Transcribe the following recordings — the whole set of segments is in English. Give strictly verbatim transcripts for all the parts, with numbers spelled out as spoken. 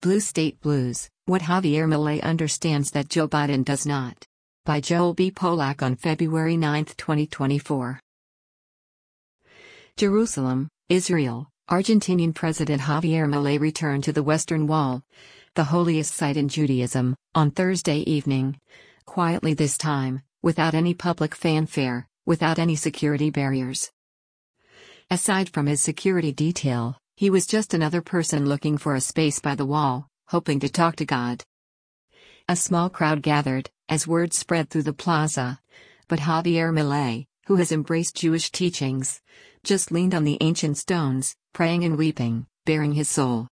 Blue State Blues, What Javier Milei Understands That Joe Biden Does Not. By Joel B. Polak on February ninth, twenty twenty-four. Jerusalem, Israel. Argentinian President Javier Milei returned to the Western Wall, the holiest site in Judaism, on Thursday evening. Quietly this time, without any public fanfare, without any security barriers. Aside from his security detail, he was just another person looking for a space by the wall, hoping to talk to God. A small crowd gathered, as word spread through the plaza. But Javier Milei, who has embraced Jewish teachings, just leaned on the ancient stones, praying and weeping, baring his soul.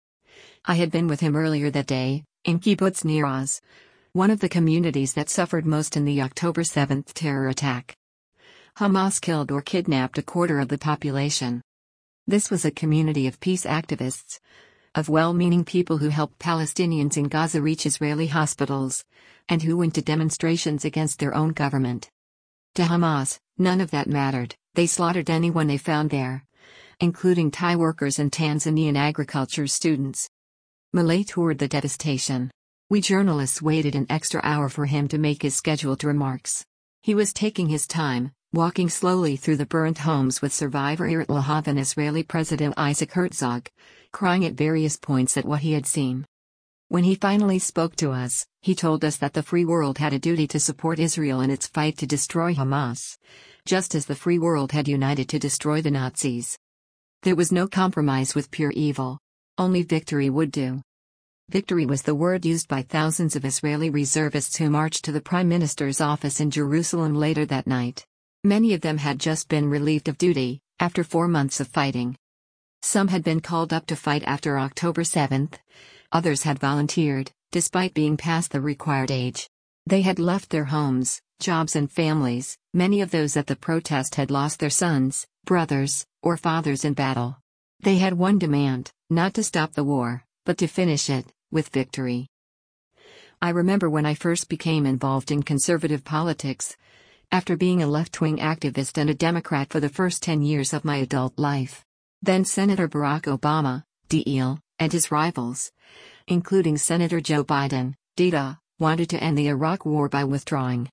I had been with him earlier that day, in Kibbutz Nir Oz, one of the communities that suffered most in the October seventh terror attack. Hamas killed or kidnapped a quarter of the population. This was a community of peace activists, of well-meaning people who helped Palestinians in Gaza reach Israeli hospitals, and who went to demonstrations against their own government. To Hamas, none of that mattered. They slaughtered anyone they found there, including Thai workers and Tanzanian agriculture students. Milei toured the devastation. We journalists waited an extra hour for him to make his scheduled remarks. He was taking his time, walking slowly through the burnt homes with survivor Eirat Lahav and Israeli President Isaac Herzog, crying at various points at what he had seen. When he finally spoke to us, he told us that the free world had a duty to support Israel in its fight to destroy Hamas, just as the free world had united to destroy the Nazis. There was no compromise with pure evil. Only victory would do. Victory was the word used by thousands of Israeli reservists who marched to the Prime Minister's office in Jerusalem later that night. Many of them had just been relieved of duty, after four months of fighting. Some had been called up to fight after October seventh, others had volunteered, despite being past the required age. They had left their homes, jobs and families. Many of those at the protest had lost their sons, brothers, or fathers in battle. They had one demand, not to stop the war, but to finish it, with victory. I remember when I first became involved in conservative politics, after being a left-wing activist and a Democrat for the first ten years of my adult life. Then Senator Barack Obama, D L, and his rivals, including Senator Joe Biden, D D A, wanted to end the Iraq War by withdrawing.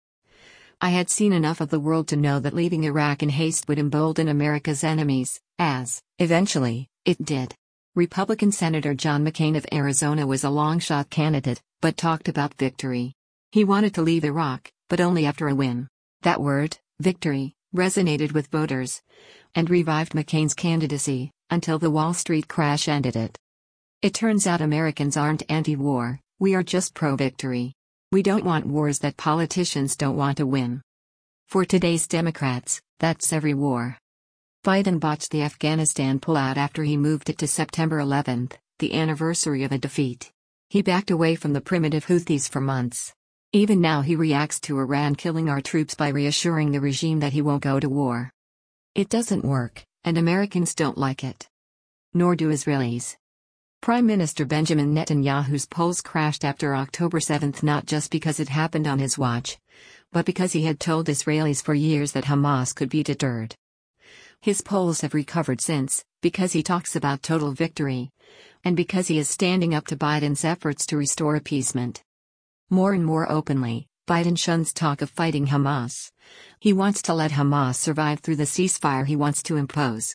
I had seen enough of the world to know that leaving Iraq in haste would embolden America's enemies, as, eventually, it did. Republican Senator John McCain of Arizona was a long-shot candidate, but talked about victory. He wanted to leave Iraq, but only after a win. That word, victory, resonated with voters, and revived McCain's candidacy, until the Wall Street crash ended it. It turns out Americans aren't anti-war, we are just pro-victory. We don't want wars that politicians don't want to win. For today's Democrats, that's every war. Biden botched the Afghanistan pullout after he moved it to September eleventh, the anniversary of a defeat. He backed away from the primitive Houthis for months. Even now he reacts to Iran killing our troops by reassuring the regime that he won't go to war. It doesn't work, and Americans don't like it. Nor do Israelis. Prime Minister Benjamin Netanyahu's polls crashed after October seventh not just because it happened on his watch, but because he had told Israelis for years that Hamas could be deterred. His polls have recovered since, because he talks about total victory, and because he is standing up to Biden's efforts to restore appeasement. More and more openly, Biden shuns talk of fighting Hamas. He wants to let Hamas survive through the ceasefire he wants to impose.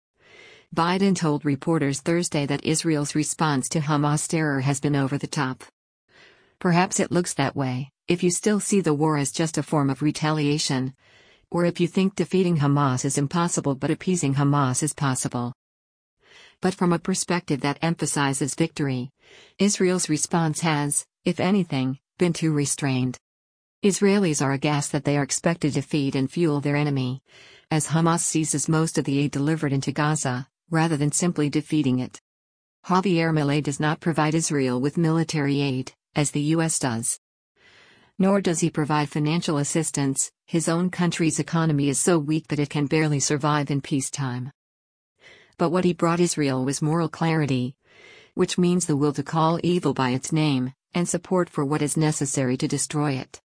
Biden told reporters Thursday that Israel's response to Hamas terror has been over the top. Perhaps it looks that way, if you still see the war as just a form of retaliation, or if you think defeating Hamas is impossible but appeasing Hamas is possible. But from a perspective that emphasizes victory, Israel's response has, if anything, been too restrained. Israelis are aghast that they are expected to feed and fuel their enemy, as Hamas seizes most of the aid delivered into Gaza, rather than simply defeating it. Javier Milei does not provide Israel with military aid, as the U S does. Nor does he provide financial assistance. His own country's economy is so weak that it can barely survive in peacetime. But what he brought Israel was moral clarity, which means the will to call evil by its name, and support for what is necessary to destroy it.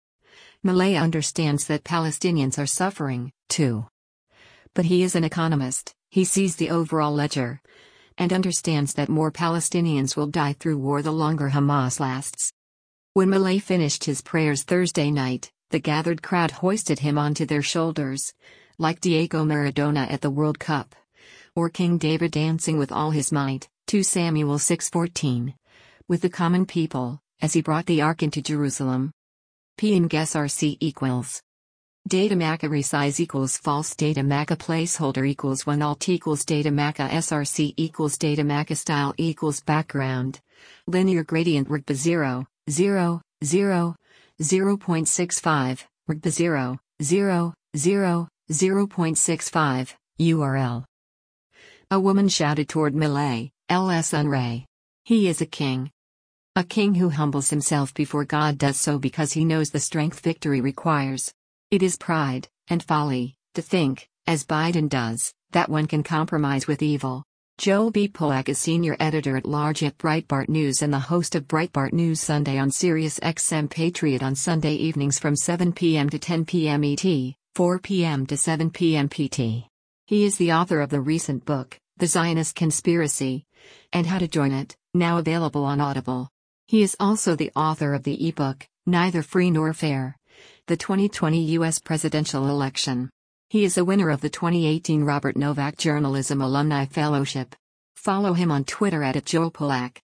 Milei understands that Palestinians are suffering, too. But he is an economist, he sees the overall ledger, and understands that more Palestinians will die through war the longer Hamas lasts. When Milei finished his prayers Thursday night, the gathered crowd hoisted him onto their shoulders, like Diego Maradona at the World Cup, or King David dancing with all his might, Second Samuel six fourteen, with the common people, as he brought the ark into Jerusalem. P and guess R C equals data maca resize equals false data maca placeholder equals one alt equals data maca src equals data maca style equals background linear gradient rigba zero zero zero zero point six five rigba zero zero zero zero point six five U R L. A woman shouted toward Milei, "Ls unray. He is a king. A king who humbles himself before God does so because he knows the strength victory requires. It is pride and folly to think, as Biden does, that one can compromise with evil." Joel B. Pollack is senior editor-at-large at Breitbart News and the host of Breitbart News Sunday on Sirius X M Patriot on Sunday evenings from seven p m to ten p m E T, four p m to seven p m P T. He is the author of the recent book, The Zionist Conspiracy, and How to Join It, now available on Audible. He is also the author of the ebook, Neither Free Nor Fair: The twenty twenty U S Presidential Election. He is a winner of the twenty eighteen Robert Novak Journalism Alumni Fellowship. Follow him on Twitter at Joel Pollack.